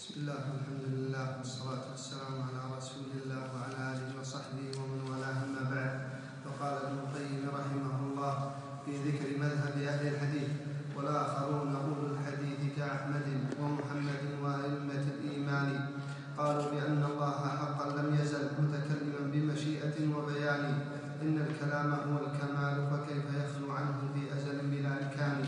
بسم الله والحمد لله والصلاة والسلام على رسول الله وعلى آله وصحبه ومن والاه، أما بعد. فقال ابن القيم رحمه الله في ذكر مذهب أهل الحديث: والآخرون أولو الحديث كأحمد ومحمد وأئمة الإيمان قالوا بأن الله حقا لم يزل متكلما بمشيئة وبيان، إن الكلام هو الكمال فكيف يخلو عنه في أزل بلا إمكان،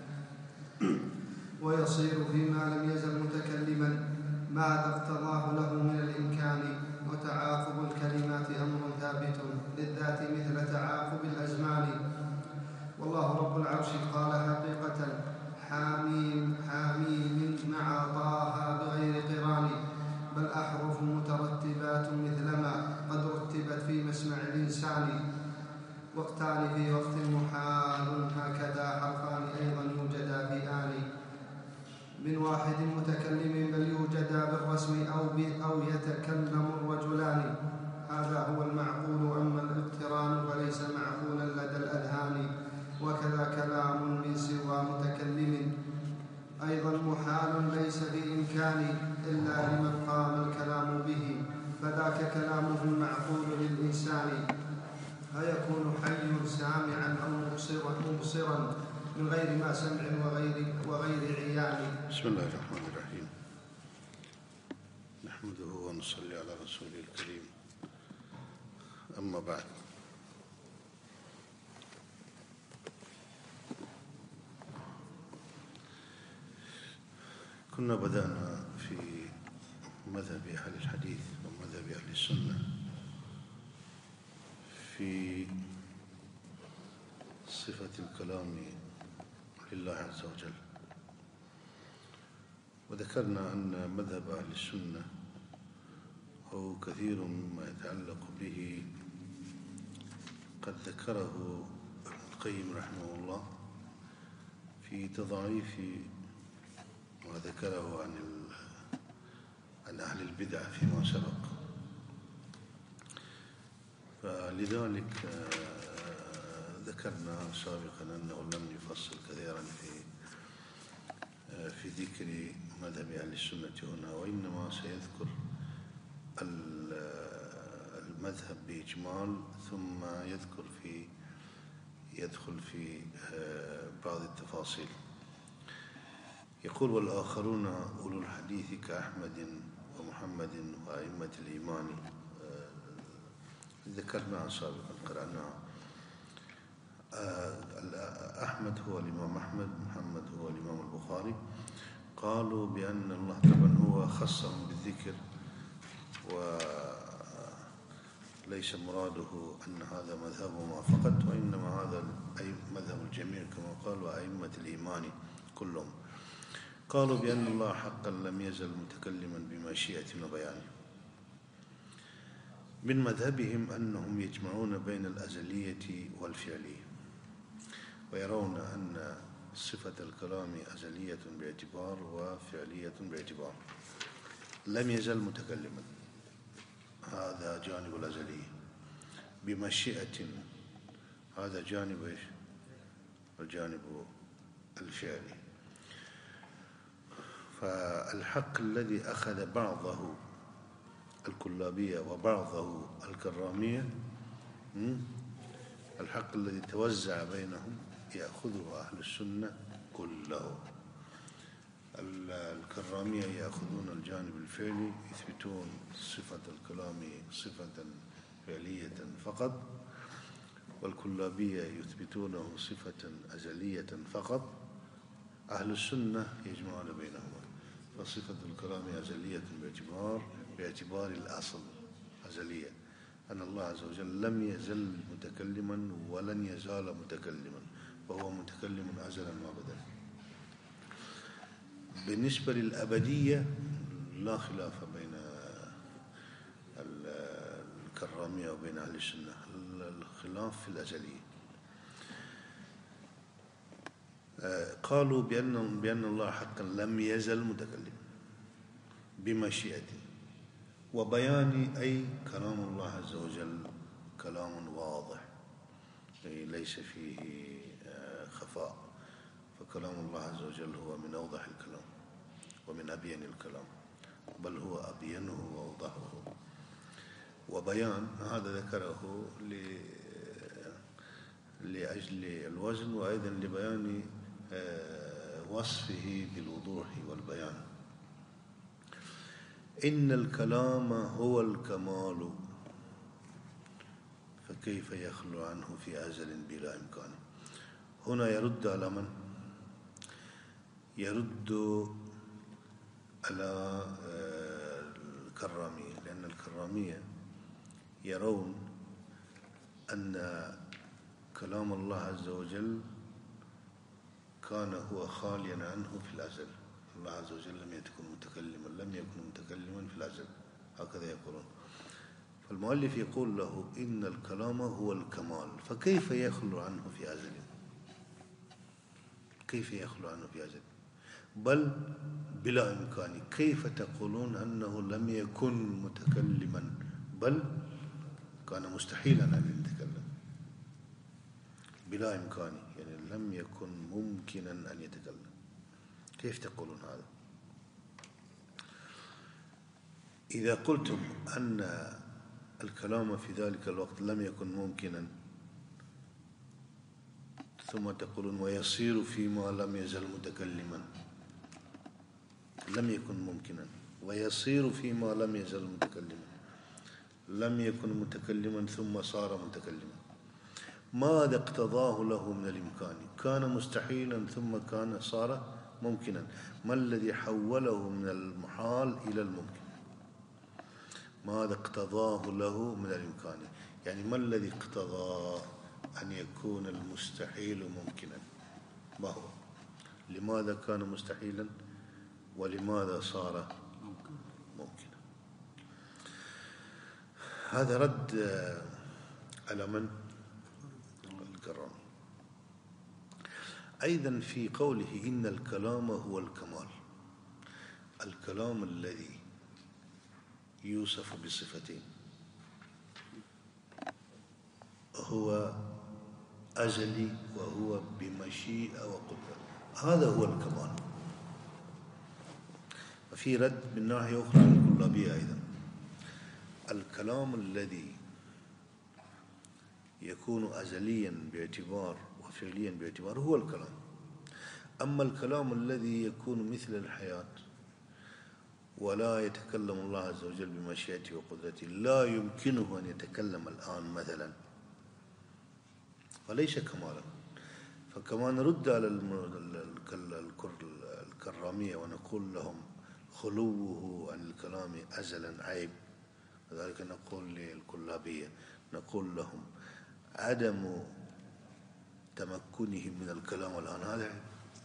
ويصير فيما لم يزل متكلما ماذا اقتضاه له من الإمكان. وتعاقب الكلمات أمر ثابت للذات مثل تعاقب الأزمان، والله رب العرش قال حقيقة حاميم حاميم مع طه بغير قران، بل أحرف مترتبات مثلما قد رتبت في مسمع الإنسان، وقتان في وقت محال هكذا حرفان أيضا يوجدا في آن من واحد متكلم، بل يوجدا بالرسم أو يتكلم الرجلان، هذا هو المعقول. أما الاقتران فليس معقولا لدى الأذهان، وكذا كلام من سوى متكلم أيضا محال ليس بإمكان إلا لمن قام الكلام به، فذاك كلامه المعقول للإنسان، فيكون حي سامعا أو مبصرا من غير ما سمع وغير عيان. بسم الله الرحمن الرحيم، نحمده ونصلي على رسوله الكريم، أما بعد. كنا بدأنا في مذهب أهل الحديث ومذهب أهل السنة في صفة الكلام لله عز وجل، وذكرنا أن مذهب أهل السنة هو كثير مما يتعلق به قد ذكره ابن القيم رحمه الله في تضعيف ما ذكره عن أهل البدع فيما سبق، فلذلك ذكرنا سابقا أنه لم يفصل كثيرا في ذكر مذهب أهل السنة هنا، وإنما سيذكر المذهب بإجمال ثم يدخل في بعض التفاصيل. يقول: والآخرون أولو الحديث كأحمد ومحمد وأئمة الإيمان. ذكرنا سابقا قرأناها. أحمد هو الإمام أحمد، محمد هو الإمام البخاري. قالوا بأن الله طبعا هو خصهم بالذكر، وليس مراده أن هذا مذهبهما فقط، وإنما هذا أي مذهب الجميع كما قال: وأئمة الإيمان كلهم. قالوا بأن الله حقا لم يزل متكلما بمشيئة وبيان. من مذهبهم أنهم يجمعون بين الأزلية والفعلية، ويرون أن صفة الكلام أزلية باعتبار وفعلية باعتبار. لم يزل متكلما، هذا جانب الأزلية. بمشيئة، هذا جانب إيش؟ الجانب الفعلي. فالحق الذي أخذ بعضه الكلابية وبعضه الكرامية، الحق الذي توزع بينهم يأخذه أهل السنة كله. الكرامية يأخذون الجانب الفعلي، يثبتون صفة الكلام صفة فعلية فقط، والكلابية يثبتونه صفة أزلية فقط. أهل السنة يجمعون بينهما، فصفة الكلام أزلية باعتبار الأصل أزلية، أن الله عز وجل لم يزل متكلما ولن يزال متكلما، وهو متكلم أزلا وأبدا. بالنسبة للأبدية لا خلاف بين الكرامية وبين أهل السنة، الخلاف في الأزلية. قالوا بأن الله حقا لم يزل متكلما بمشيئته وبيان، أي كلام الله عز وجل كلام واضح ليس فيه خفاء، فكلام الله عز وجل هو من أوضح الكلام ومن أبين الكلام. بل هو أبينه وأوضحه. وبيان هذا ذكره لأجل الوزن، وأيضا لبيان وصفه بالوضوح والبيان. إن الكلام هو الكمال، فكيف يخلو عنه في أزل بلا إمكان. هنا يرد على من؟ يرد على الكرامية، لأن الكرامية يرون أن كلام الله عز وجل كان هو خاليا عنه في الأزل. الله عز وجل لم يكن متكلما في الأزل، هكذا يقولون. فالمؤلف يقول له إن الكلام هو الكمال، فكيف يخلو عنه في أزل؟ كيف يخلو عنه في أزل؟ بل بلا إمكان. كيف تقولون أنه لم يكن متكلما، بل كان مستحيلا أن يتكلم بلا إمكان، يعني لم يكن ممكنا أن يتكلم. كيف تقولون هذا؟ إذا قلتم أن الكلام في ذلك الوقت لم يكن ممكنا، ثم تقولون ويصير فيما لم يزل متكلما، لم يكن ممكنا ويصير فيما لم يزل متكلما، لم يكن متكلما ثم صار متكلما، ماذا اقتضاه له من الإمكان؟ كان مستحيلا ثم كان صار ممكنا، ما الذي حوله من المحال إلى الممكن؟ ماذا اقتضاه له من الإمكان؟ يعني ما الذي اقتضى أن يكون المستحيل ممكنا؟ ما هو؟ لماذا كان مستحيلا ولماذا صار ممكنا؟ هذا رد على من؟ الكرامي. أيضا في قوله إن الكلام هو الكمال، الكلام الذي يوصف بصفتين هو أزلي وهو بمشيئة وقدرة، هذا هو الكمال. وفي رد من ناحية أخرى على الكلابية أيضا، الكلام الذي يكون أزليا باعتبار وفعليا باعتبار هو الكلام. أما الكلام الذي يكون مثل الحياة ولا يتكلم الله عز وجل بمشيئته وقدرته، لا يمكنه أن يتكلم الآن مثلا، فليس كمالا. فكما نرد على الكرامية ونقول لهم خلوه عن الكلام أزلا عيب، لذلك نقول للكلابية، نقول لهم عدم تمكنهم من الكلام الآن هذا عيب.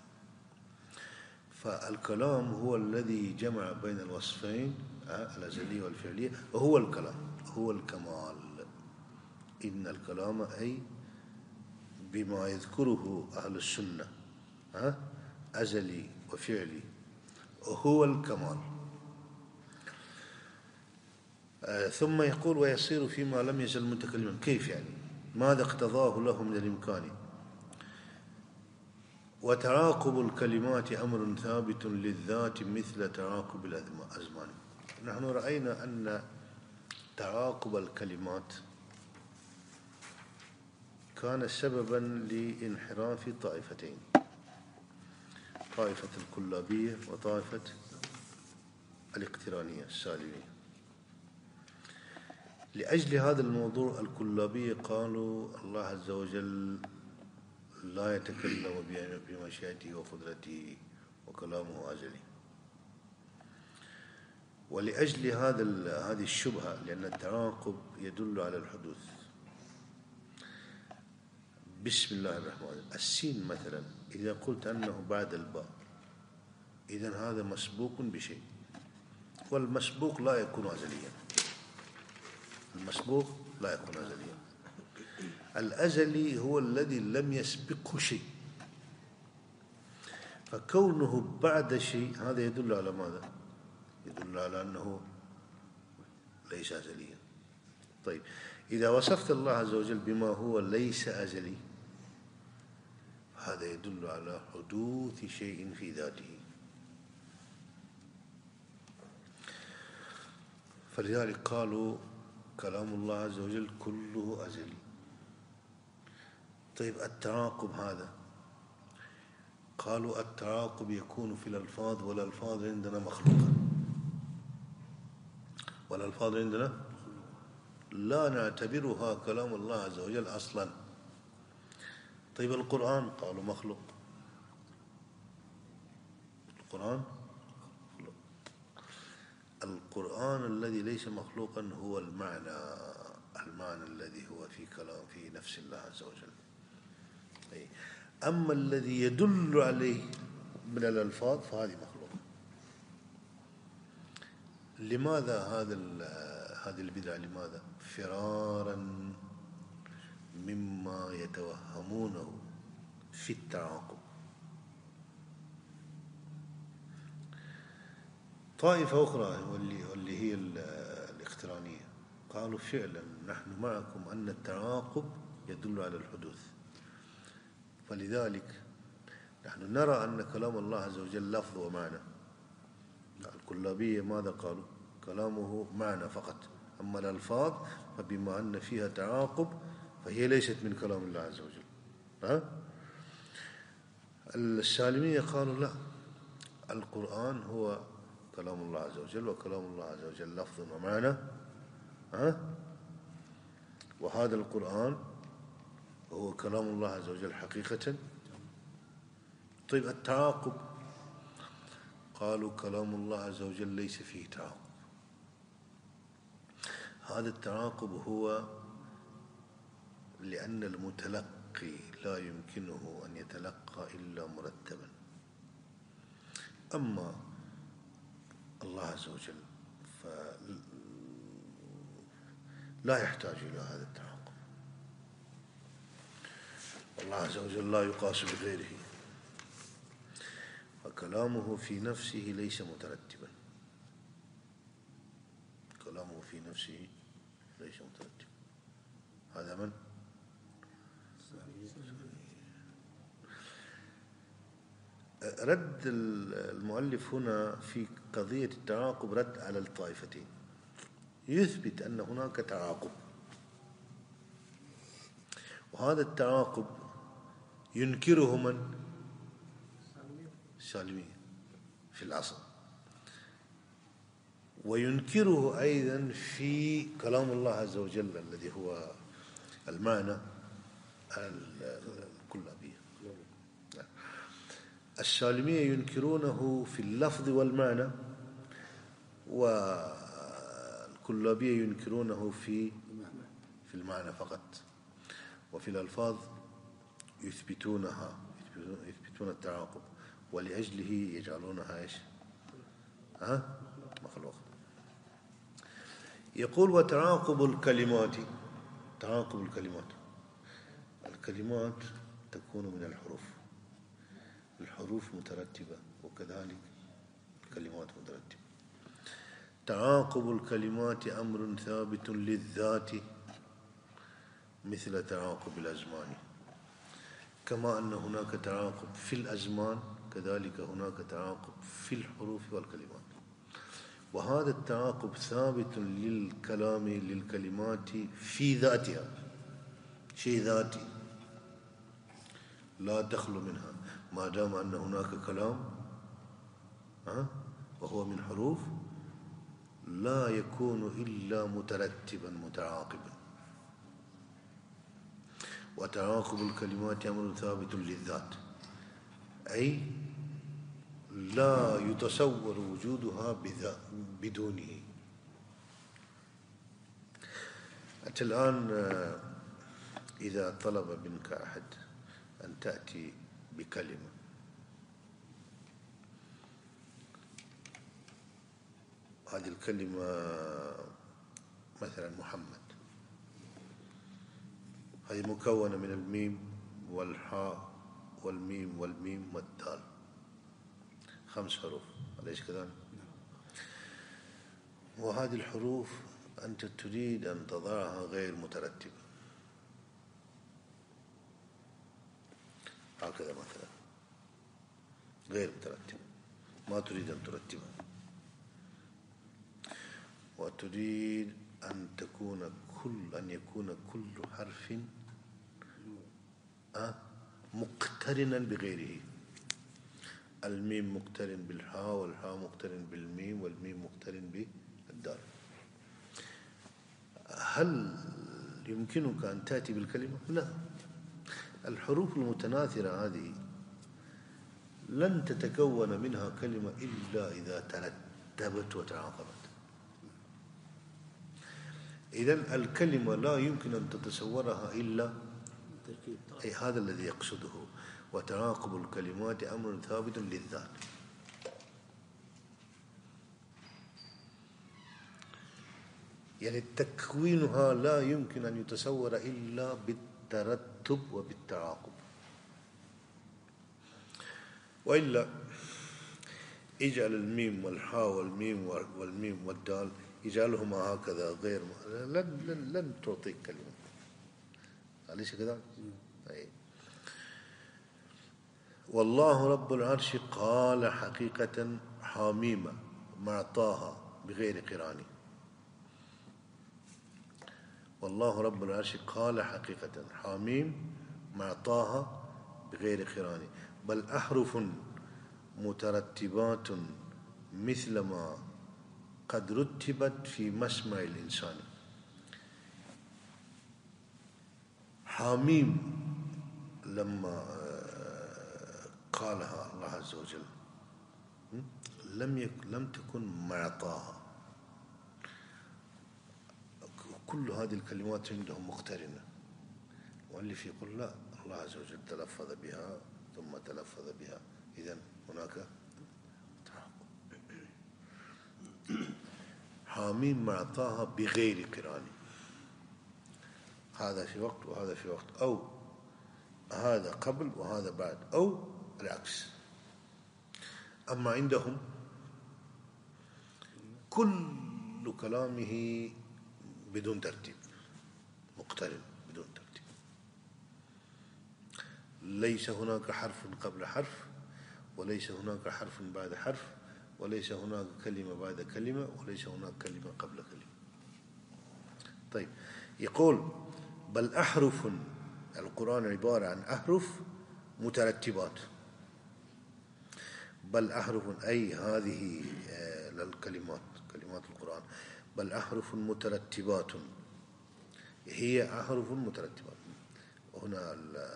فالكلام هو الذي جمع بين الوصفين الأزلية والفعلية، وهو الكلام، هو الكمال. إن الكلام أي بما يذكره أهل السنة أزلي وفعلي، وهو الكمال. ثم يقول ويصير فيما لم يزل متكلما. كيف يعني؟ ماذا اقتضاه له من الإمكان؟ وتراقب الكلمات أمر ثابت للذات مثل تراقب الأزمان. نحن رأينا أن تراقب الكلمات كان سببا لانحراف طائفتين، طائفة الكلابية وطائفة الاقترانية السالمية. لأجل هذا الموضوع الكلابية قالوا الله عز وجل لا يتكلم بمشيئته وقدرته وكلامه أزلي. ولأجل هذه الشبهة، لأن التراقب يدل على الحدوث. بسم الله الرحمن الرحيم، السين مثلا إذا قلت أنه بعد الباء، إذن هذا مسبوق بشيء، والمسبوق لا يكون أزليا، المسبوق لا يكون أزليا. الأزلي هو الذي لم يسبقه شيء، فكونه بعد شيء هذا يدل على ماذا؟ يدل على أنه ليس أزليا. طيب إذا وصفت الله عز وجل بما هو ليس أزلي، هذا يدل على حدوث شيء في ذاته. فلذلك قالوا كلام الله عز وجل كله أزلي. طيب التعاقب هذا، قالوا التعاقب يكون في الألفاظ، والألفاظ عندنا مخلوقة، والألفاظ عندنا لا نعتبرها كلام الله عز وجل أصلا. طيب القرآن قالوا مخلوق، القرآن مخلوق. القرآن الذي ليس مخلوقا هو المعنى الذي هو في كلام في نفس الله عز وجل. أما الذي يدل عليه من الألفاظ فهذه مخلوقة. لماذا هذه البدعة؟ لماذا؟ فرارا مما يتوهمونه في التعاقب. طائفة أخرى واللي هي الاقترانية قالوا فعلا نحن معكم أن التعاقب يدل على الحدوث، فلذلك نحن نرى أن كلام الله عز وجل لفظ ومعنى. الكلابية ماذا قالوا؟ كلامه معنى فقط، أما الألفاظ فبما أن فيها تعاقب فهي ليست من كلام الله عز وجل. السالمية قالوا لا، القرآن هو كلام الله عز وجل، وكلام الله عز وجل لفظ ومعنى، وهذا القرآن هو كلام الله عز وجل حقيقة. طيب التعاقب، قالوا كلام الله عز وجل ليس فيه تعاقب. هذا التعاقب هو لأن المتلقي لا يمكنه أن يتلقى إلا مرتبا، أما الله عز وجل فلا يحتاج إلى هذا التعاقب. الله عز وجل لا يقاس بغيره، فكلامه في نفسه ليس مترتبا، كلامه في نفسه ليس مترتبا. هذا من؟ رد المؤلف هنا في قضية التعاقب رد على الطائفتين، يثبت أن هناك تعاقب، وهذا التعاقب ينكره من؟ السالمية في الأصل، وينكره أيضا في كلام الله عز وجل الذي هو المعنى الكلابية. السالمية ينكرونه في اللفظ والمعنى، والكلابية ينكرونه في المعنى فقط، وفي الألفاظ يثبتون التعاقب، ولأجله يجعلونها إيش؟ مخلوق. يقول وتعاقب الكلمات، تعاقب الكلمات تكون من الحروف مترتبة، وكذلك الكلمات مترتبة. تعاقب الكلمات أمر ثابت للذات مثل تعاقب الأزمان، كما أن هناك تعاقب في الأزمان كذلك هناك تعاقب في الحروف والكلمات. وهذا التعاقب ثابت للكلمات في ذاتها، شيء ذاتي لا تخلو منها، ما دام أن هناك كلام وهو من حروف لا يكون إلا مترتبا متعاقبا. وتعاقب الكلمات أمر ثابت للذات، أي لا يتصور وجودها بدونه. أنت الآن إذا طلب منك أحد أن تأتي بكلمة، هذه الكلمة مثلا محمد، هذه مكونة من الميم والحاء والميم والدال، 5 حروف، أليس كذلك؟ وهذه الحروف أنت تريد أن تضعها غير مترتبة، هكذا مثلا غير مترتبة، ما تريد أن ترتبها. وتريد أن يكون كل حرف مقترنا بغيره. الميم مقترن بالحاء، والحاء مقترن بالميم، والميم مقترن بالدال. هل يمكنك أن تأتي بالكلمة؟ لا. الحروف المتناثرة هذه لن تتكون منها كلمة إلا إذا ترتبت وتعاقبت. إذن الكلمة لا يمكن أن تتصورها إلا أي هذا الذي يقصده. وتراقب الكلمات أمر ثابت للذات. يعني تكوينها لا يمكن أن يتصور إلا بالترتب وبالتعاقب، وإلا اجعل الميم والحاء والميم والدال اجعلهما هكذا غير لن تعطيك كلمة. أليس كذلك؟ والله رب العرش قال حقيقة حميمة مع طه بغير قران. والله رب العرش قال حقيقة حميم مع طه بغير قران، بل أحرف مترتبات مثل ما قد رتبت في مسمع الإنسان. حميم لما قالها الله عز وجل لم تكن مع طه. كل هذه الكلمات عندهم مقترنة. والمؤلف يقول لا، الله عز وجل تلفظ بها ثم تلفظ بها، إذن هناك حاميم مع طه بغير قران. هذا في وقت وهذا في وقت، أو هذا قبل وهذا بعد، أو العكس. أما عندهم كل كلامه بدون ترتيب، مقترن بدون ترتيب. ليس هناك حرف قبل حرف، وليس هناك حرف بعد حرف، وليس هناك كلمة بعد كلمة، وليس هناك كلمة قبل كلمة. طيب، يقول بل أحرف، القرآن عبارة عن أحرف مترتبات. بل أحرف أي هذه الكلمات، كلمات القرآن، بل أحرف مترتبات، هي أحرف مترتبات. هنا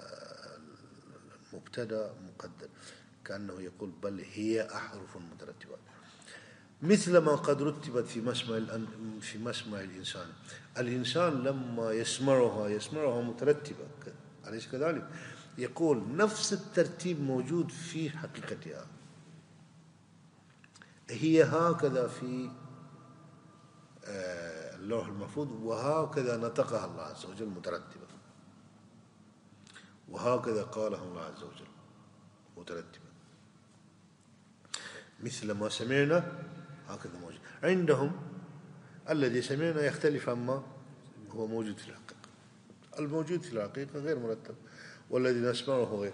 المبتدأ مقدر، كأنه يقول بل هي أحرف مترتبات مثل ما قد رتبت في مسمع الإنسان. الإنسان لما يسمعها مترتبة، أليس كذلك؟ يقول نفس الترتيب موجود في حقيقتها، هي هكذا في اللوح المحفوظ، وهكذا نطقها الله عز وجل مترتبة، وهكذا قالها الله عز وجل مترتبة. مثل ما سمعنا هكذا موجود عندهم. الذي سمعنا يختلف عما هو موجود في الحقيقة. الموجود في الحقيقة غير مرتب، والذي نسمعه غير.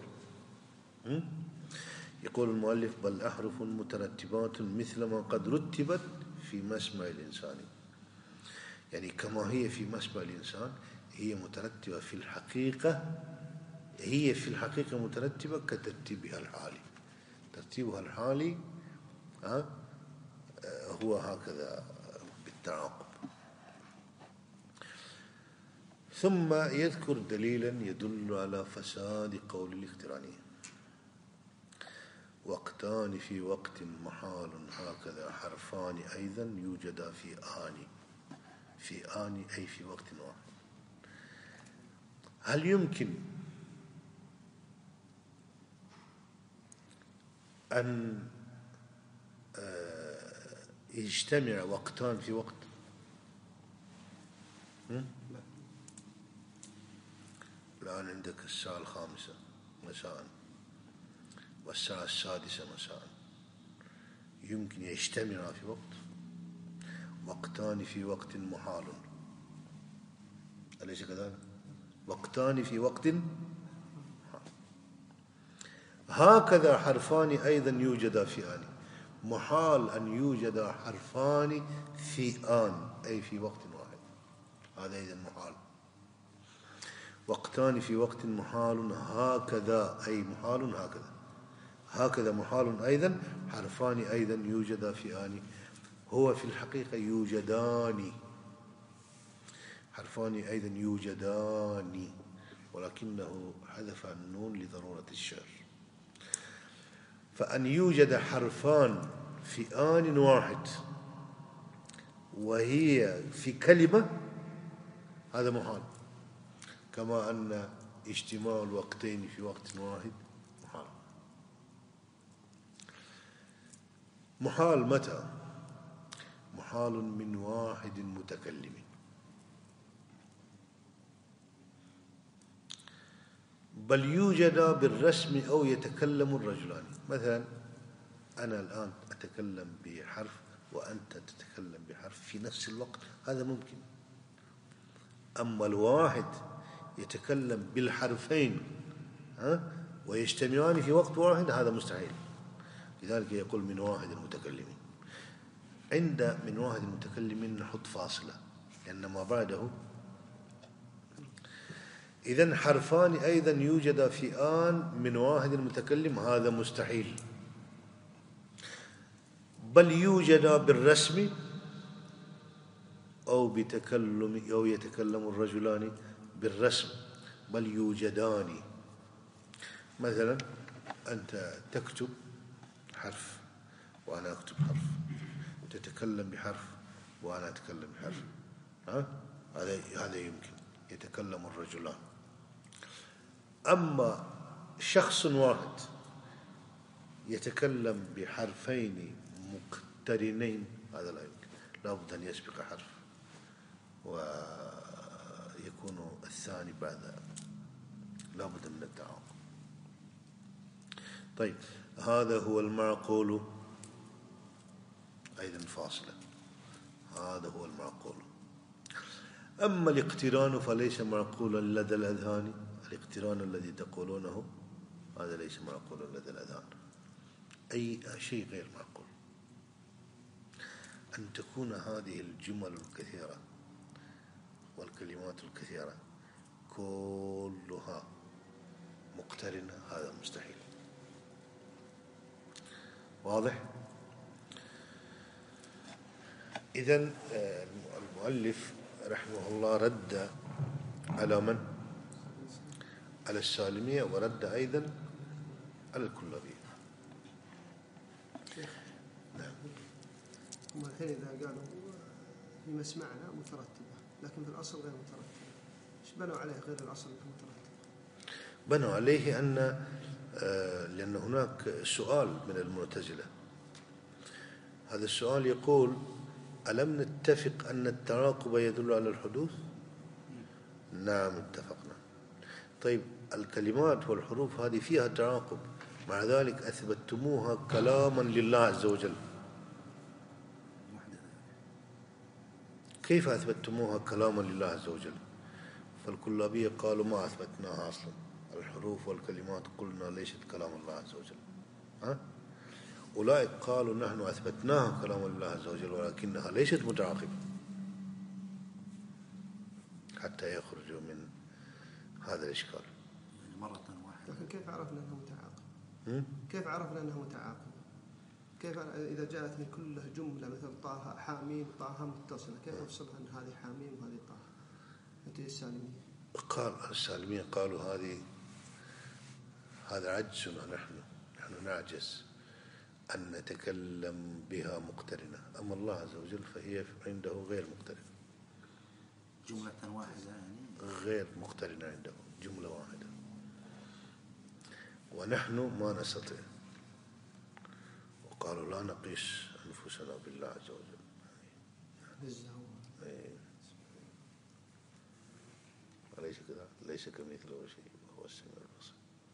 يقول المؤلف بل أحرف مترتبات مثل ما قد رتبت في مسمع الإنسان. يعني كما هي في مسمع الإنسان هي مترتبة في الحقيقة، هي في الحقيقة مترتبة كترتيبها الحالي. ترتيبها الحالي هو هكذا بالتعاقب. ثم يذكر دليلا يدل على فساد قول الاقتراني. وقتان في وقت محال هكذا حرفان أيضا يوجدا في آن أي في وقت واحد. هل يمكن أن يجتمع وقتان في وقت؟ الآن عندك الساعة 5 مساء والساعة 6 مساء، يمكن يجتمعا في وقت؟ وقتان في وقت محال، أليس كذلك؟ وقتان في وقت هكذا حرفان أيضا يوجدا في آن. محال أن يوجد حرفان في آن أي في وقت واحد، هذا أيضا محال. وقتان في وقت محال هكذا أي محال هكذا، هكذا محال أيضا. حرفان أيضا يوجدا في آن، هو في الحقيقة يوجدان، حرفان أيضا يوجدان، ولكنه حذف النون لضرورة الشعر. فأن يوجد حرفان في آن واحد وهي في كلمة هذا محال، كما أن اجتماع الوقتين في وقت واحد محال. محال متى؟ محال من واحد متكلم، بل يوجد بالرسم أو يتكلم الرجلان. مثلا أنا الآن أتكلم بحرف وأنت تتكلم بحرف في نفس الوقت، هذا ممكن. أما الواحد يتكلم بالحرفين ويجتمعان في وقت واحد، هذا مستحيل. لذلك يقول من واحد المتكلمين. عند من واحد المتكلمين نحط فاصلة، لأن ما بعده إذن حرفان أيضا يوجد في آن من واحد المتكلم، هذا مستحيل. بل يوجد بالرسم أو بتكلم أو يتكلم الرجلان بالرسم، بل يوجدان. مثلا أنت تكتب حرف وأنا أكتب حرف، تتكلم بحرف وأنا أتكلم بحرف، هذا يمكن يتكلم الرجلان. أما شخص واحد يتكلم بحرفين مقترنين، هذا لا يمكن، لا بد أن يسبق حرف ويكون الثاني بعد، لا بد من التعاقب. طيب، هذا هو المعقول، أيضا فاصلة، هذا هو المعقول. أما الاقتران فليس معقولا لدى الأذهان، الاقتران الذي تقولونه هذا ليس معقولا لدى الأذهان، أي شيء غير معقول. أن تكون هذه الجمل الكثيرة والكلمات الكثيرة كلها مقترنة، هذا مستحيل. واضح؟ إذن المؤلف رحمه الله رد على من؟ على السالمية، ورد أيضا على الكلابية. نعم. هم الحين إذا قالوا في مسمعنا مترتبة، لكن في الأصل غير مترتبة، إيش بنوا عليه غير الأصل المترتبة؟ بنوا عليه أن لأن هناك سؤال من المعتزلة، هذا السؤال يقول: ألم نتفق أن التراقب يدل على الحدوث؟ نعم اتفقنا. طيب الكلمات والحروف هذه فيها تراقب، مع ذلك أثبتموها كلاما لله عز وجل، كيف أثبتموها كلاما لله عز وجل؟ فالكلابية قالوا ما أثبتناها أصلا، الحروف والكلمات قلنا ليست كلام الله عز وجل. أولئك قالوا نحن أثبتناها كلام الله عز وجل ولكنها ليست متعاقبة، حتى يخرجوا من هذا الإشكال. مرة واحدة. لكن كيف عرفنا أنها متعاقبة؟ كيف عرفنا أنها متعاقبة؟ كيف إذا جاءتني كلها جملة مثل طه حاميم طه متصلة، كيف أفصلها أن هذه حاميم وهذه طه؟ أنت السالمية قال السالمية قالوا هذا عجزنا، نحن نعجز أن نتكلم بها مقترنة، أما الله عز وجل فهي عنده غير مقترنة، جملة واحدة يعني غير مقترنة عنده، جملة واحدة، ونحن ما نستطيع. وقالوا لا نقيس أنفسنا بالله عز وجل. أليس كذا؟ ليس كمثله شيء وهو السميع البصير.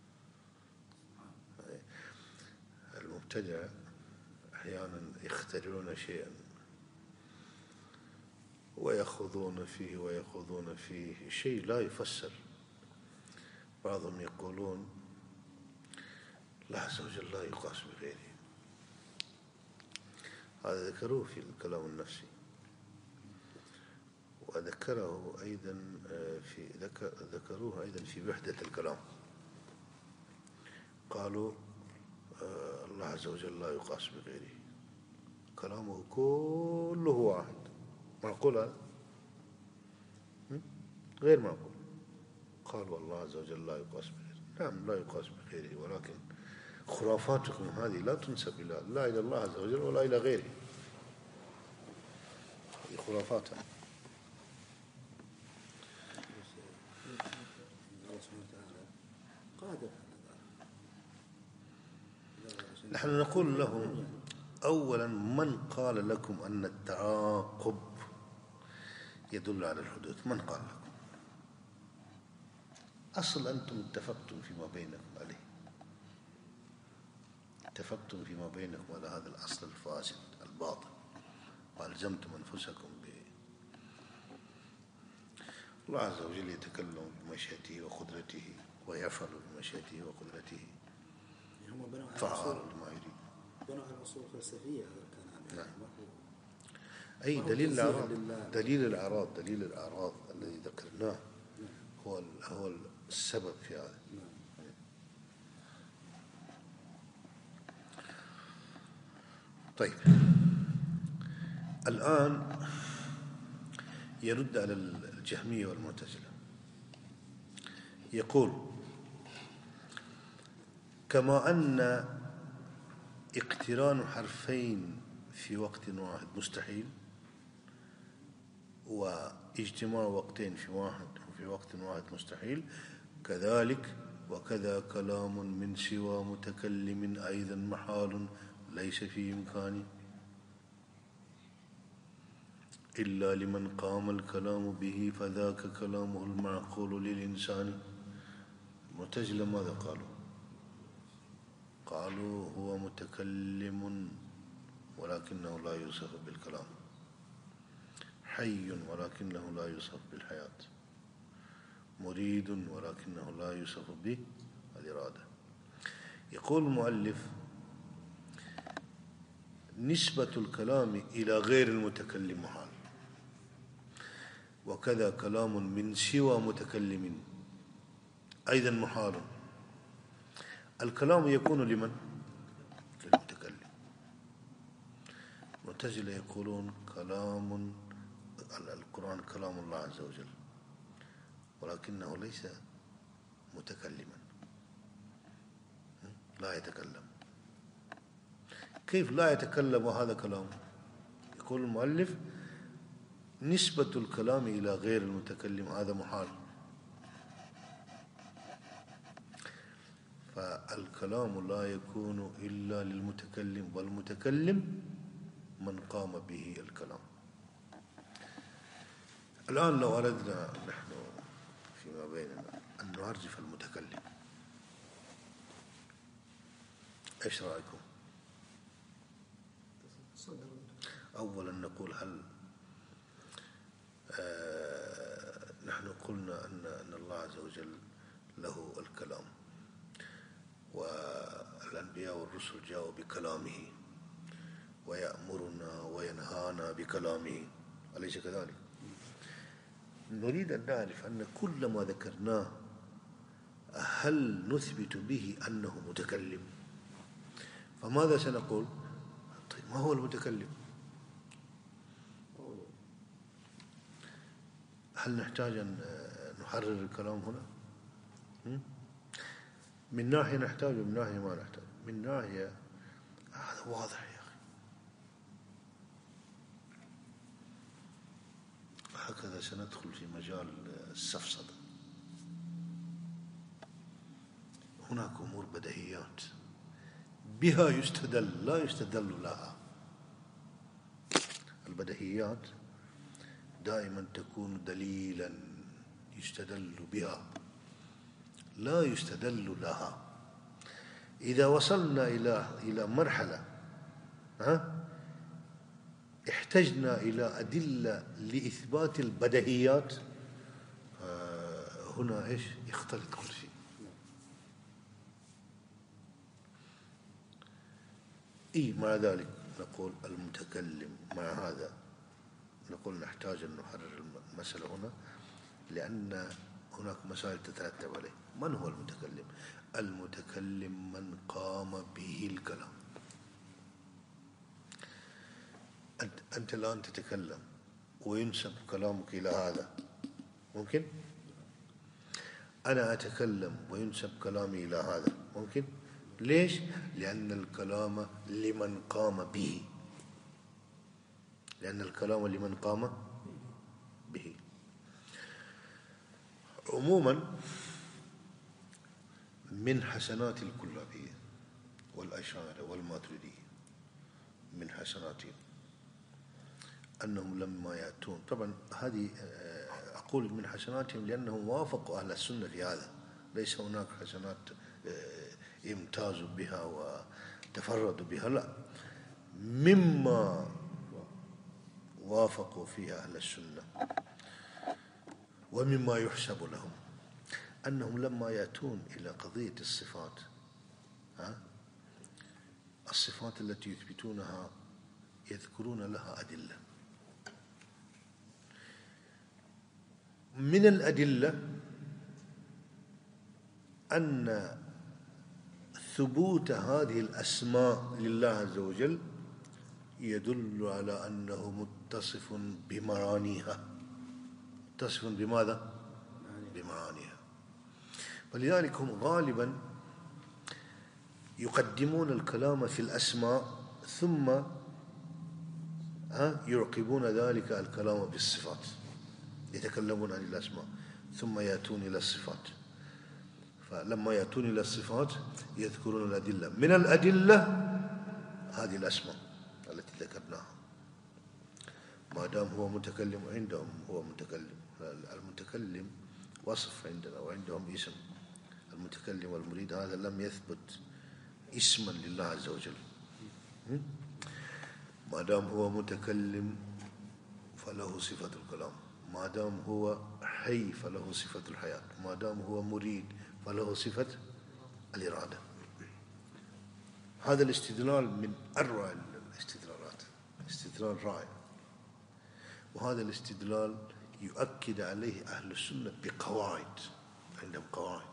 المبتدع أحيانا يخترعون شيئا ويخوضون فيه شيء لا يفسر. بعضهم يقولون الله عز وجل لا يقاس بغيره، هذا ذكروه في الكلام النفسي، وذكره أيضا ذكروه أيضا في وحدة الكلام. قالوا الله عز وجل لا يقاس بغيره، كلامه كله واحد. معقول هذا؟ غير معقول. قال والله عز وجل لا يقاس بغيره. نعم لا يقاس بغيره، ولكن خرافاتكم هذه لا تنسب لا إلى الله عز وجل ولا إلى غيره، هذه خرافات. نحن نقول لهم أولا: من قال لكم أن التعاقب يدل على الحدوث؟ من قال لكم؟ أصل أنتم اتفقتم فيما بينكم عليه، اتفقتم فيما بينكم على هذا الأصل الفاسد الباطل، وألزمتم أنفسكم الله عز وجل يتكلم بمشيئته وقدرته ويفعل بمشيئته وقدرته، فعال لما يريد. بنوا على أصول فلسفية هذا الكلام. نعم. أي دليل الأعراض، دليل الأعراض الذي ذكرناه هو السبب في هذا. طيب، الآن يرد على الجهمية والمعتزلة، يقول: كما أن اقتران حرفين في وقت واحد مستحيل، واجتماع وقتين في وقت واحد مستحيل، كذلك وكذا كلام من سوى متكلم أيضا محال ليس في إمكانه إلا لمن قام الكلام به، فذاك كلامه المعقول للإنسان. المعتزلة ماذا قالوا؟ قالوا هو متكلم ولكنه لا يوصف بالكلام، حي ولكنه لا يوصف بالحياة، مريد ولكنه لا يوصف بالإرادة. يقول المؤلف: نسبة الكلام إلى غير المتكلم محال، وكذا كلام من سوى متكلم أيضا محال. الكلام يكون لمن؟ للمتكلم. المعتزلة يقولون القرآن كلام الله عز وجل، ولكنه ليس متكلما، لا يتكلم. كيف لا يتكلم وهذا كلام؟ يقول المؤلف: نسبة الكلام إلى غير المتكلم هذا محال، فالكلام لا يكون إلا للمتكلم، والمتكلم من قام به الكلام. الآن لو أردنا نحن فيما بيننا أن نعرف المتكلم، إيش رأيكم؟ أولا نقول: هل نحن قلنا أن الله عز وجل له الكلام، والأنبياء والرسل جاءوا بكلامه ويأمرنا وينهانا بكلامه، أليس كذلك؟ نريد أن نعرف أن كل ما ذكرناه هل نثبت به أنه متكلم؟ فماذا سنقول؟ طيب ما هو المتكلم؟ هل نحتاج أن نحرر الكلام هنا؟ من ناحية نحتاج ومن ناحية ما نحتاج. من ناحية هذا واضح يا أخي، هكذا سندخل في مجال السفسطة. هناك أمور بديهيات بها يستدل، لا يستدل لها. البديهيات دائما تكون دليلا يستدل بها، لا يستدل لها. إذا وصلنا إلى مرحلة احتجنا إلى أدلة لإثبات البديهيات، هنا إيش يختلط كل شيء. مع ذلك نقول المتكلم مع هذا نقول نحتاج أن نحرر المسألة هنا، لأن هناك مسائل تترتب عليه. من هو المتكلم؟ المتكلم من قام به الكلام. أنت الآن تتكلم وينسب كلامك إلى هذا، ممكن؟ أنا أتكلم وينسب كلامي إلى هذا، ممكن؟ ليش؟ لأن الكلام لمن قام به، لأن الكلام لمن قام به. عموما من حسنات الكلابية والأشاعرة والماتريدية، من حسناتهم أنهم لما يأتون، طبعا هذه أقول من حسناتهم لأنهم وافقوا أهل السنة في هذا، ليس هناك حسنات امتازوا بها وتفردوا بها، لا، مما وافقوا فيها أهل السنة ومما يحسب لهم أنهم لما يأتون إلى قضية الصفات، الصفات التي يثبتونها يذكرون لها أدلة. من الأدلة أن ثبوت هذه الأسماء لله عز وجل يدل على أنه متصف بمعانيها. متصف بماذا؟ بمعانيها. ولذلك هم غالبا يقدمون الكلام في الأسماء ثم يعقبون ذلك الكلام بالصفات، يتكلمون عن الأسماء ثم يأتون إلى الصفات. فلما يأتون إلى الصفات يذكرون الأدلة. من الأدلة هذه الأسماء التي ذكرناها، ما دام هو متكلم عندهم، هو متكلم. المتكلم وصف عندنا وعندهم اسم. المتكلم والمريد هذا لم يثبت اسما لله عز وجل. ما دام هو متكلم فله صفة الكلام، ما دام هو حي فله صفة الحياة، ما دام هو مريد فله صفة الإرادة. هذا الاستدلال من أروع الاستدلالات، استدلال رائع. وهذا الاستدلال يؤكد عليه أهل السنة بقواعد، عندهم قواعد.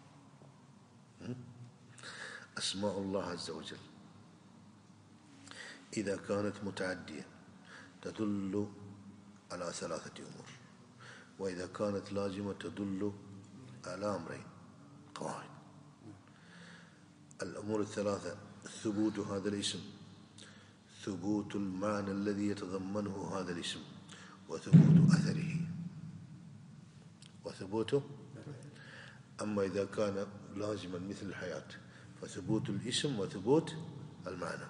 أسماء الله عز وجل إذا كانت متعدية تدل على ثلاثة أمور، وإذا كانت لازمة تدل على أمرين. قواعد. الأمور الثلاثة: ثبوت هذا الاسم، ثبوت المعنى الذي يتضمنه هذا الاسم، وثبوت أثره، وثبوته. أما إذا كان لازما مثل الحياة فثبوت الاسم وثبوت المعنى.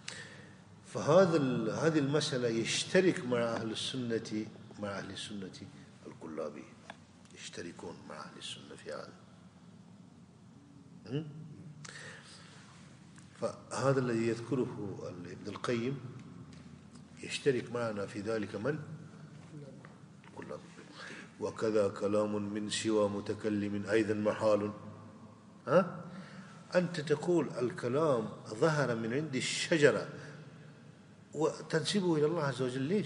هذه المسألة يشترك مع أهل السنة، مع أهل السنة الكلابي، يشتركون مع أهل السنة في هذا. فهذا الذي يذكره ابن القيم يشترك معنا في ذلك من؟ الكلابي. وكذا كلام من سوى متكلم أيضا محال. أنت تقول الكلام ظهر من عند الشجرة وتنسبه إلى الله عز وجل، ليش؟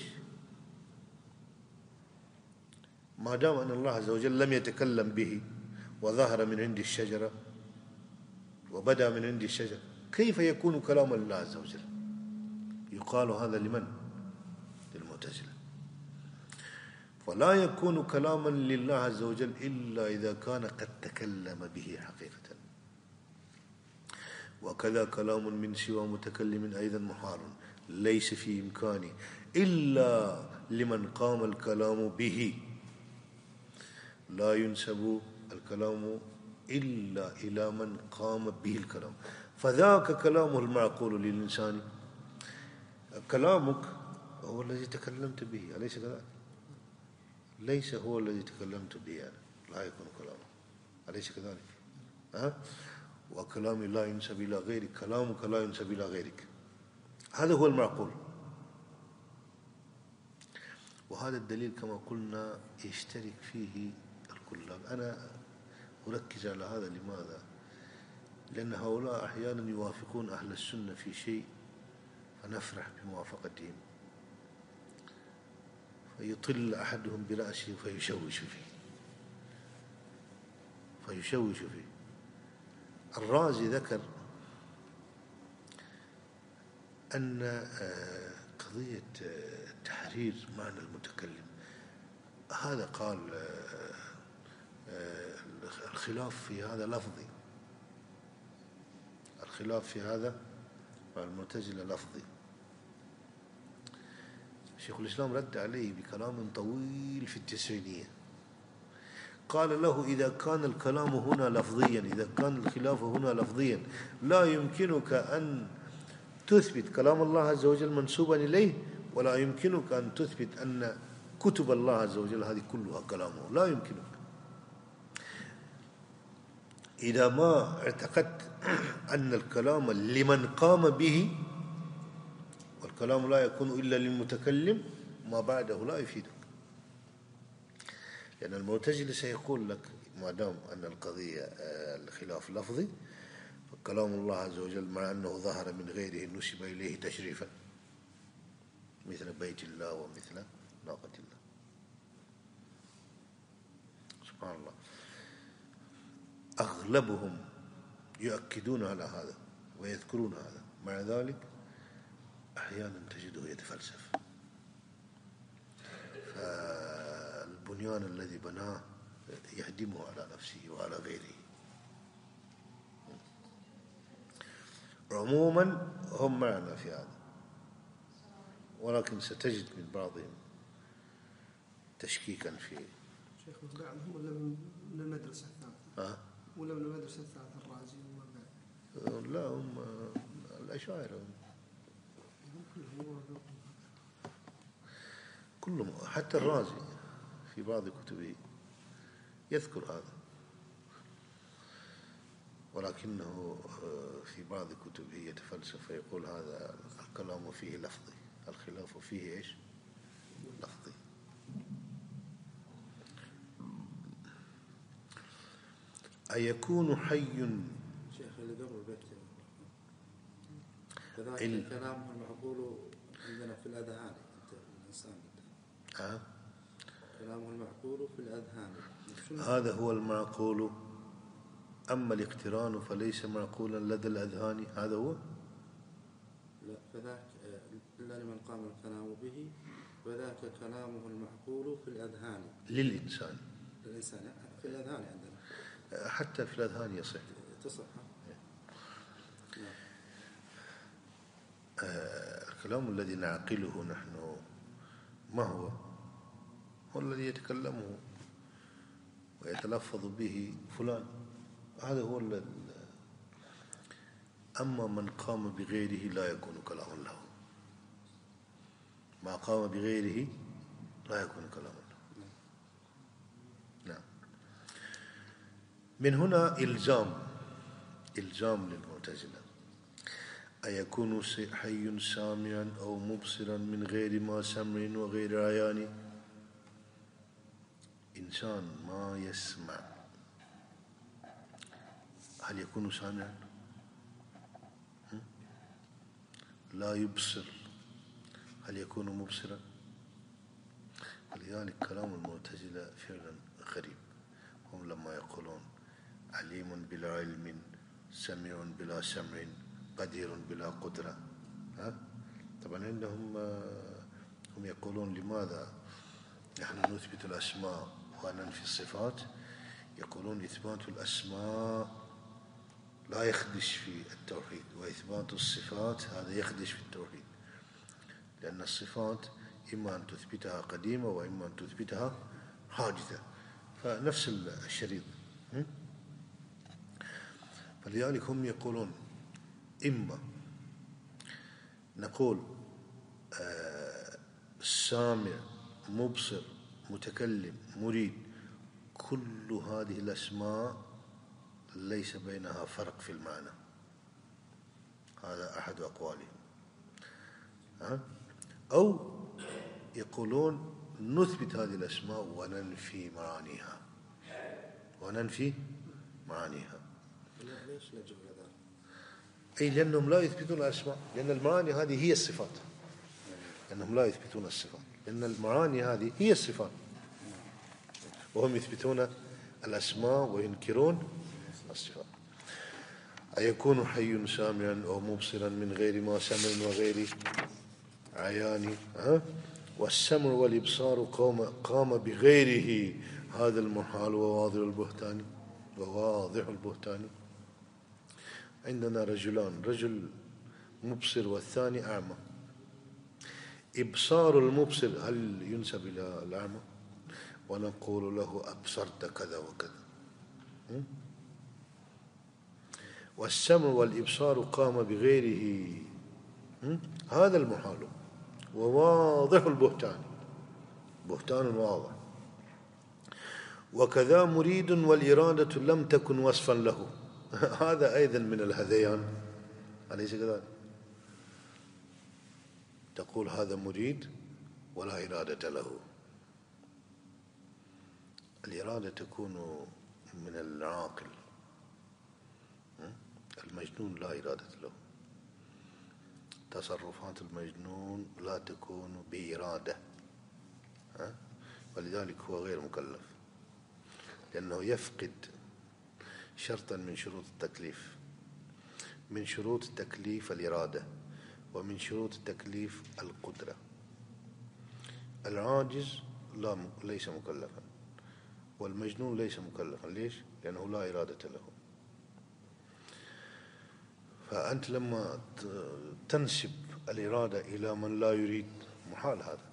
ما دام أن الله عز وجل لم يتكلم به وظهر من عند الشجرة وبدأ من عند الشجرة، كيف يكون كلام الله عز وجل؟ يقال هذا لمن؟ للمعتزلة. فلا يكون كلاما لله عز وجل إلا إذا كان قد تكلم به حقيقة. وكذا كلام من سوى متكلم أيضا محال، ليس في إمكانه إلا لمن قام الكلام به. لا ينسب الكلام إلا إلى من قام به الكلام، فذاك كلامه المعقول للإنسان. كلامك هو الذي تكلمت به، أليس كذلك؟ ليس هو الذي تكلمت به يعني لا يكون كلامه، أليس كذلك؟ وكلامي لا ينسب إلى غيرك، كلامك لا ينسب إلى غيرك. هذا هو المعقول. وهذا الدليل كما قلنا يشترك فيه الكلاب. أنا أركز على هذا. لماذا؟ لأن هؤلاء أحيانا يوافقون أهل السنة في شيء فنفرح بموافقتهم، فيطل أحدهم برأسه فيشوش فيه. الرازي ذكر أن قضية تحرير معنى المتكلم هذا قال الخلاف في هذا لفظي، الخلاف في هذا مع المعتزلة لفظي. شيخ الإسلام رد عليه بكلام طويل في التسعينية، قال له إذا كان الكلام هنا لفظيا، إذا كان الخلاف هنا لفظيا، لا يمكنك أن تثبت كلام الله عز وجل منسوبا إليه، ولا يمكنك أن تثبت أن كتب الله عز وجل هذه كلها كلامه، لا يمكنك. إذا ما اعتقدت أن الكلام لمن قام به، والكلام لا يكون إلا للمتكلم، ما بعده لا يفيدك. لأن المعتزلة سيقول لك ما دام أن القضية الخلاف لفظي، فكلام الله عز وجل مع أنه ظهر من غيره نسب إليه تشريفا، مثل بيت الله ومثل ناقة الله. سبحان الله. أغلبهم يؤكدون على هذا ويذكرون هذا، مع ذلك أحيانا تجده يتفلسف، فالبنيان الذي بناه يهدمه على نفسه وعلى غيره. عموما هم معنا في هذا، ولكن ستجد من بعضهم تشكيكا في شيخ بعضهم ولا من المدرسة الثالثة؟ ولا من المدرسة الثالثة الرازي لا، هم الأشاعرة كلهم، حتى الرازي في بعض كتبه يذكر هذا، ولكنه في بعض كتبه يتفلسف فيقول هذا الكلام فيه لفظي، الخلاف فيه إيش؟ لفظي. أيكون حي شيخ اللي قبل البيت كذلك كلامه المعقول عندنا في الأذهان، أنت الإنسان كلامه المعقول في الأذهان، هذا هو المعقول. أما الاقتران فليس معقولا لدى الأذهان، هذا هو. لا، فذاك إلا لمن قام الكلام به، وذاك كلامه المعقول في الأذهان للإنسان في الأذهان عندنا، حتى في الأذهان تصح. الكلام الذي نعقله نحن ما هو؟ هو الذي يتكلمه ويتلفظ به فلان، هذا هو أما من قام بغيره لا يكون كلاما له، ما قام بغيره لا يكون كلاما له. نعم. من هنا إلزام للمعتزلة، أيكون حي سامعا أو مبصرا من غير ما سمع وغير عيان؟ إنسان ما يسمع هل يكون سامعا؟ لا يبصر هل يكون مبصرا؟ ولذلك كلام المعتزلة فعلا غريب. هم لما يقولون عليم بلا علم، سميع بلا سمع، قدير بلا قدرة، طبعا عندهم هم يقولون لماذا نحن نثبت الأسماء وننفي الصفات؟ يقولون إثبات الأسماء لا يخدش في التوحيد، وإثبات الصفات هذا يخدش في التوحيد، لأن الصفات إما أن تثبتها قديمة وإما أن تثبتها حادثة، فنفس الشريط. فلذلك هم يقولون إما نقول سامع، مبصر، متكلم، مريد، كل هذه الأسماء ليس بينها فرق في المعنى، هذا أحد أقوالهم. أو يقولون نثبت هذه الأسماء وننفي معانيها. ليش لجوا إلى ذلك؟ أي لأنهم لا يثبتون الأسماء، لأن المعاني هذه هي الصفات، لأنهم لا يثبتون الصفات، لأن المعاني هذه هي الصفات، وهم يثبتون الأسماء وينكرون الصفات. أيكون حي سامعا أو مبصرا من غير ما سمع وغير عيان، والسمع والإبصار قام بغيره، هذا المحال وواضح البهتان. عندنا رجلان، رجل مبصر والثاني أعمى. إبصار المبصر هل ينسب إلى الأعمى؟ ونقول له أبصرت كذا وكذا. والسمع والإبصار قام بغيره، هذا المحال وواضح البهتان، بهتان واضح. وكذا مريد والإرادة لم تكن وصفا له، هذا أيضا من الهذيان، أليس كذلك؟ تقول هذا مريد ولا إرادة له. الإرادة تكون من العاقل، المجنون لا إرادة له. تصرفات المجنون لا تكون بإرادة، ولذلك هو غير مكلف، لأنه يفقد شرطا من شروط التكليف. من شروط التكليف الإرادة، ومن شروط التكليف القدرة. العاجز ليس مكلفا، والمجنون ليس مكلفا. ليش؟ لأنه لا إرادة له. فأنت لما تنسب الإرادة إلى من لا يريد، محال هذا.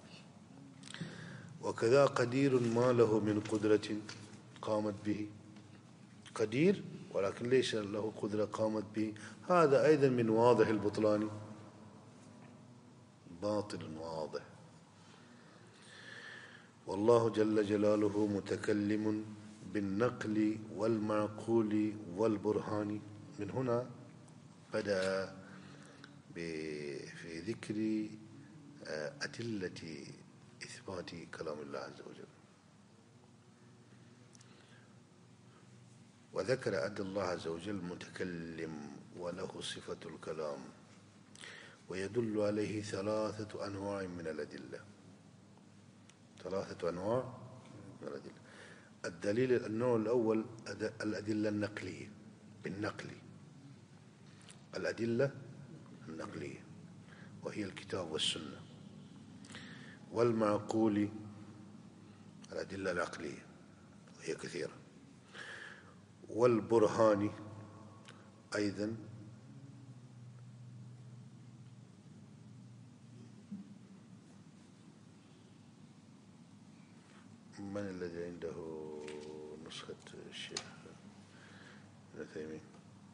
وكذا قدير ما له من قدرة قامت به، قدير ولكن ليس له قدرة قامت به، هذا أيضا من واضح البطلان، باطل واضح. والله جل جلاله متكلم بالنقل والمعقول والبرهان. من هنا بدأ في ذكر أدلة إثبات كلام الله عز وجل، وذكر أن الله عز وجل متكلم وله صفة الكلام، ويدل عليه 3 أنواع من الأدلة. 3 أنواع من الأدلة. الدليل النوع الأول الأدلة النقلية، بالنقل، الأدلة النقلية وهي الكتاب والسنة. والمعقول الأدلة العقلية وهي كثيرة. والبرهان أيضا من الذي عنده نسخة الشيخ ابن تيمية؟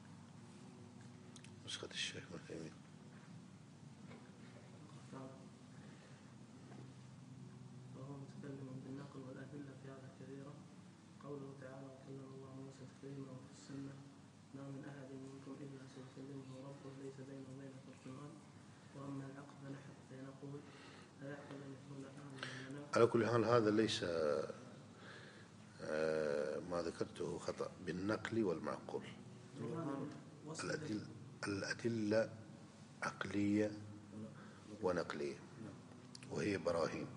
نسخة الشيخ ابن تيمية. وهو متكلم بالنقل والأدلة في هذا كثيرة. قوله تعالى وكلم الله موسى تكليما وفي السنة ما من أحد منكم إلا سيكلمه ربه ليس بينه وبينه ترجمان. وأما العقل فنقول أيعقل أن يكون على كل حال هذا ليس ما ذكرته خطأ. بالنقل والمعقول، الأدلة عقلية ونقلية وهي براهين.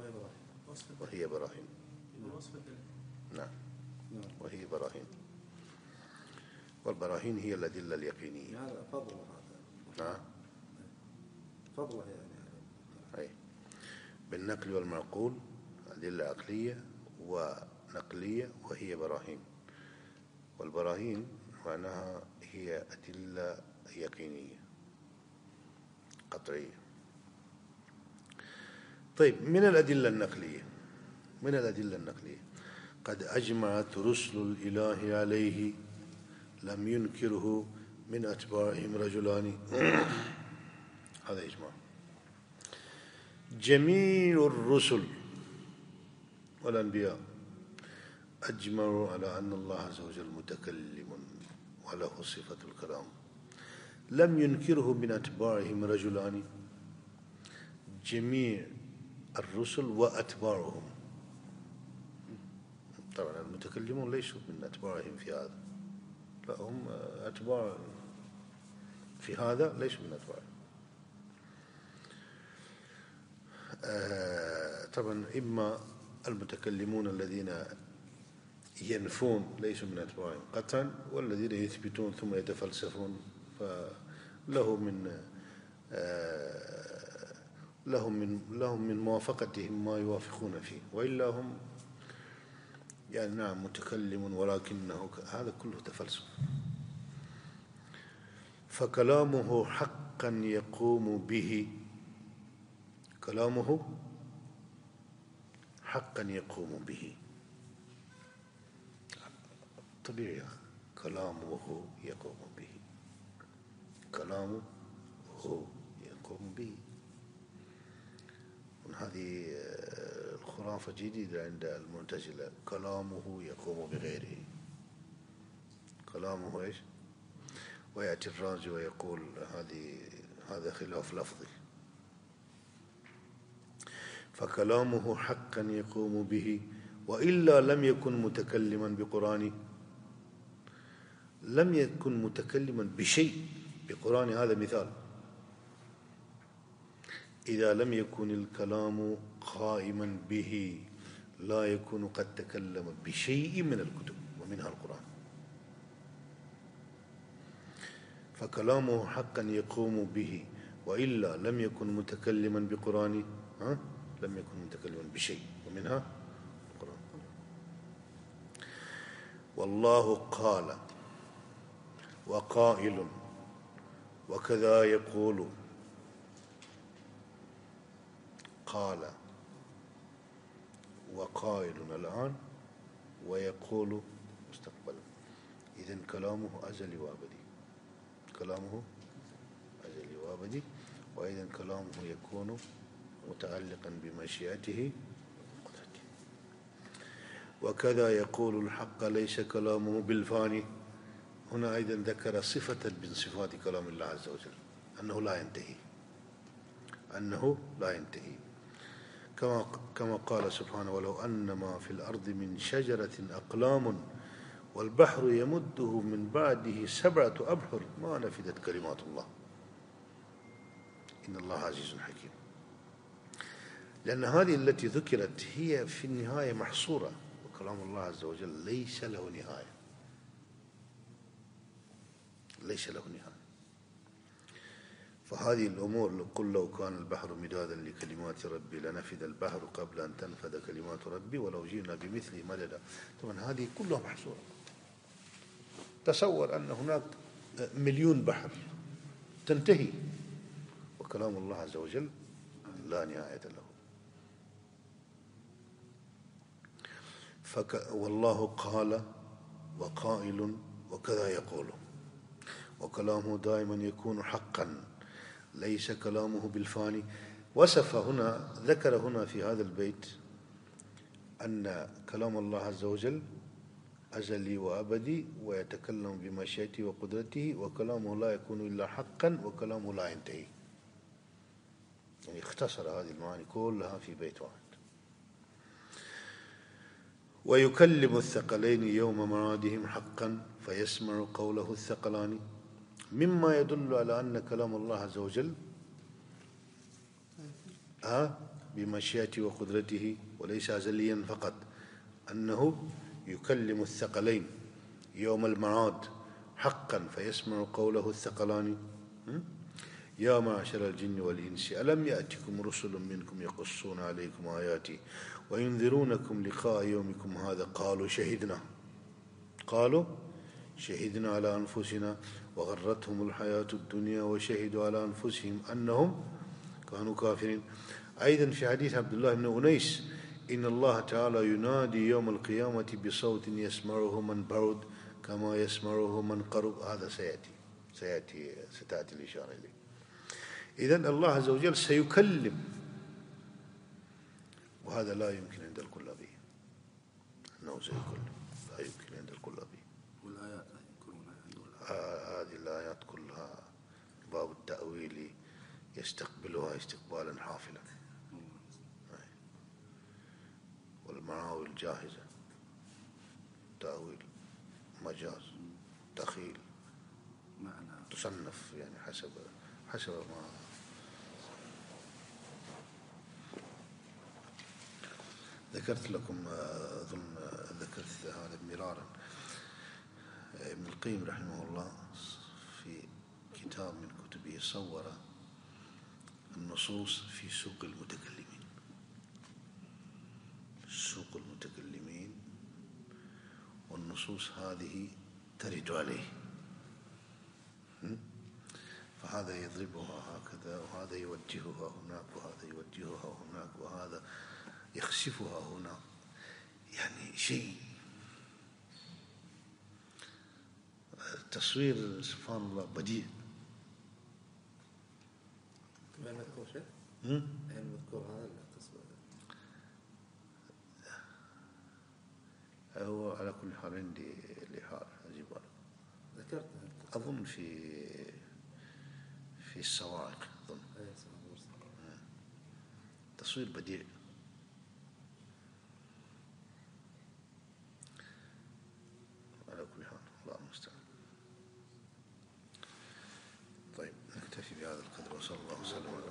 نعم، وهي براهين. والبراهين هي الأدلة اليقينية. هذا فضل، هذا نعم فضله يعني. أي بالنقل والمعقول أدلة عقلية ونقلية وهي براهين. والبراهين معناها هي أدلة يقينية قطعية. طيب، من الأدلة النقلية قد أجمعت رسل الإله عليه لم ينكره من أتباعهم رجلان. هذا إجماع. جميع الرسل والأنبياء أجمعوا على أن الله عز وجل متكلم وله صفة الكلام، لم ينكره من أتباعهم رجلان. جميع الرسل وأتباعهم، طبعا المتكلمون ليسوا من أتباعهم في هذا، لا هم أتباع في هذا ليسوا من أتباعه. طبعا إما المتكلمون الذين ينفون ليسوا من أتباعهم قطعا، والذين يثبتون ثم يتفلسفون لهم من موافقتهم ما يوافقون فيه، وإلا هم يعني نعم متكلم ولكنه هذا كله تفلسف. فكلامه حقا يقوم به، كلامه حقا يقوم به طبيعي، كلامه يقوم به، كلامه يقوم به. هذه الخرافة جديدة عند المعتزلة، كلامه يقوم بغيره، كلامه إيش؟ ويأتي الرازي ويقول هذا خلاف لفظي. فكلامه حقا يقوم به، وإلا لم يكن متكلما بقرآنه، لم يكن متكلما بشيء بقرآن. هذا مثال، إذا لم يكن الكلام قائما به لا يكون قد تكلم بشيء من الكتب ومنها القرآن. فكلامه حقا يقوم به، وإلا لم يكن متكلما بقرآنه، لم يكن متكلما بشيء ومنها القرآن. والله قال وقائل وكذا يقول، قال وقائل الآن ويقول مستقبلا. إذن كلامه أزلي وأبدي، كلامه أزلي وأبدي، وإذن كلامه يكون متعلقا بمشيئته وقدرته. وكذا يقول الحق ليس كلامه بالفاني. هنا أيضا ذكر صفة من صفات كلام الله عز وجل، أنه لا ينتهي، أنه لا ينتهي، كما قال سبحانه ولو أن ما في الأرض من شجرة أقلام والبحر يمده من بعده 7 أبحر ما نفدت كلمات الله إن الله عزيز حكيم. لأن هذه التي ذكرت هي في النهاية محصورة، وكلام الله عز وجل ليس له نهاية، ليس له نهاية. فهذه الأمور، قل لو كان البحر مدادا لكلمات ربي لنفد البحر قبل أن تنفد كلمات ربي ولو جئنا بمثله مددا. طبعا هذه كلها محصورة. تصور أن هناك 1,000,000 بحر تنتهي، وكلام الله عز وجل لا نهاية له. والله قال وقائل وكذا يقول، وكلامه دائما يكون حقا ليس كلامه بالفاني. وصف هنا، ذكر هنا في هذا البيت أن كلام الله عز وجل أزلي وأبدي ويتكلم بمشيئته وقدرته، وكلامه لا يكون إلا حقا، وكلامه لا ينتهي. يعني اختصر هذه المعاني كلها في بيت واحد. ويكلم الثقلين يوم مرادهم حقا فيسمع قوله الثقلان، مما يدل على أن كلام الله عز وجل بمشيئته وقدرته وليس أزليا فقط، أنه يكلم الثقلين يوم المعاد حقا فيسمع قوله الثقلان. يا معشر الجن والإنس ألم يأتكم رسل منكم يقصون عليكم آياتي وينذرونكم لقاء يومكم هذا قالوا شهدنا على أنفسنا وغرتهم الحياة الدنيا وشهدوا على أنفسهم أنهم كانوا كافرين. أيضا في حديث عبد الله بن أنيس إن الله تعالى ينادي يوم القيامة بصوت يسمعه من بعد كما يسمعه من قرب. هذا ستأتي الإشارة إليه. إذن الله عز وجل سيكلم، وهذا لا يمكن عند الكلابية أنه سيكلم، لا يمكن عند الكلابية. والآيات يذكرونها عندهم. هذه الآيات كلها باب التأويل يستقبلها استقبالا حافلا، والمعاول جاهزة، تأويل مجاز تخيل معنى تصنف يعني حسب ما ذكرت لكم. أظن ذكرت هذا مرارا. ابن القيم رحمه الله في كتاب من كتبه صور النصوص في سوق المتكلمين. سوق المتكلمين، والنصوص هذه ترد عليه، فهذا يضربها هكذا، وهذا يوجهها هناك، وهذا يوجهها هناك، وهذا يخسفها هنا. يعني شيء تصوير سبحان الله بديع. وين مذكور شيء؟ وين مذكور هذا التصوير؟ هو على كل حال عندي لحال أجيبها ذكرت أظن في السوائق. أظن تصوير بديع. على كل حال الله المستعان. طيب نكتفي بهذا القدر، وصلى الله وسلم على